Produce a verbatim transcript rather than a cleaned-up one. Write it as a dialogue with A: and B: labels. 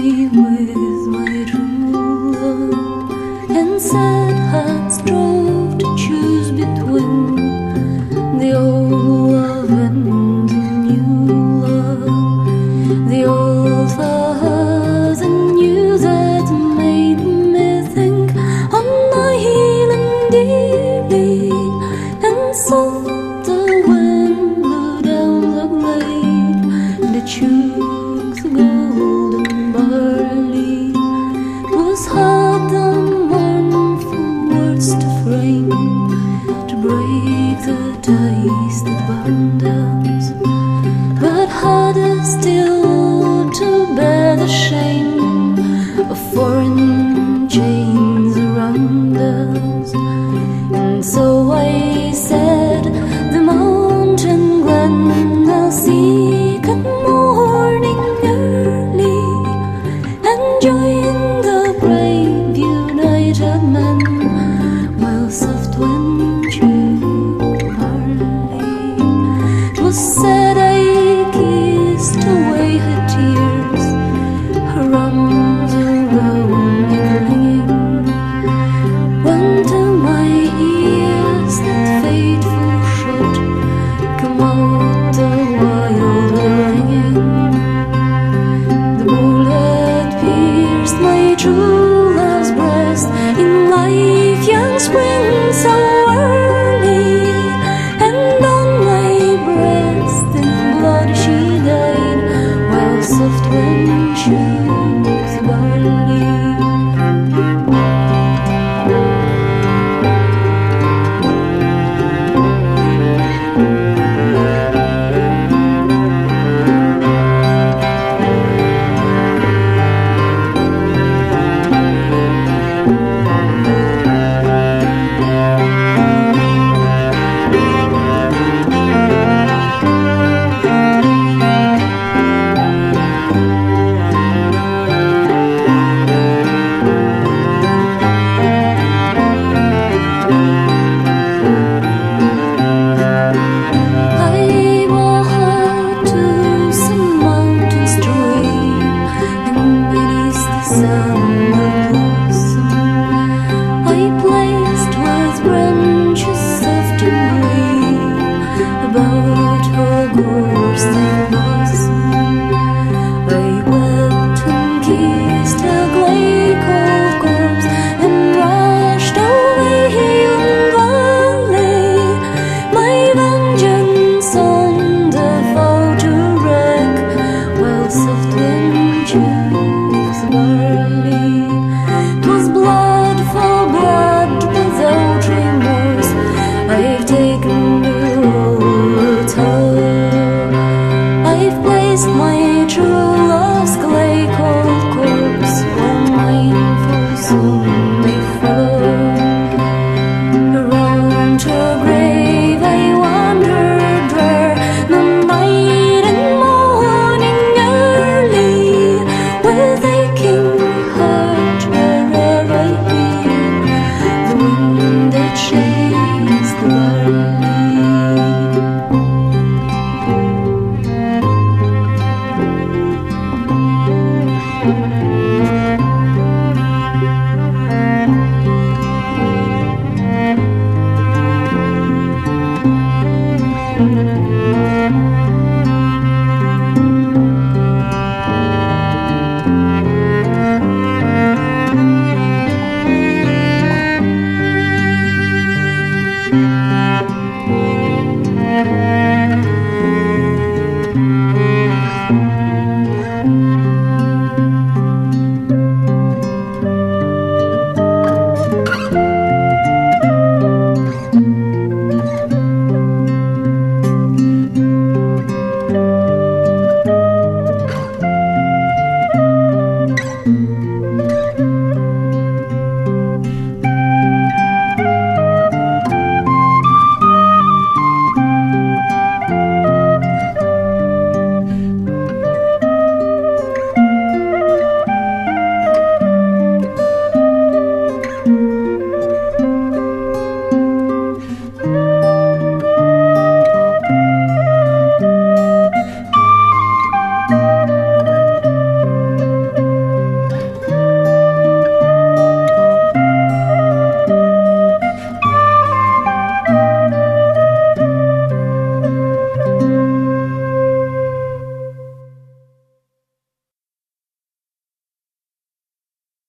A: me with my true love, and sad hearts strove to choose between the old love and the new love, the old love, the new, that made me think on my heel and dearly, and soft the wind blew down the glade, the shook the golden barley, was hard the mournful words to frame, to break the ties that bound us, but harder still to bear the shame of foreign chains around us. And so I said, the mountain glen I'll seek at morning early, and join the brave united men, while soft wind shook barley. 'Twas said I kissed away her tears, her arms around me clinging, when to my ears that fateful shot come out the wild ringing. The bullet pierced my true love's breast in life young spring so early, and on my breast in blood she died, while soft wind shook the barley.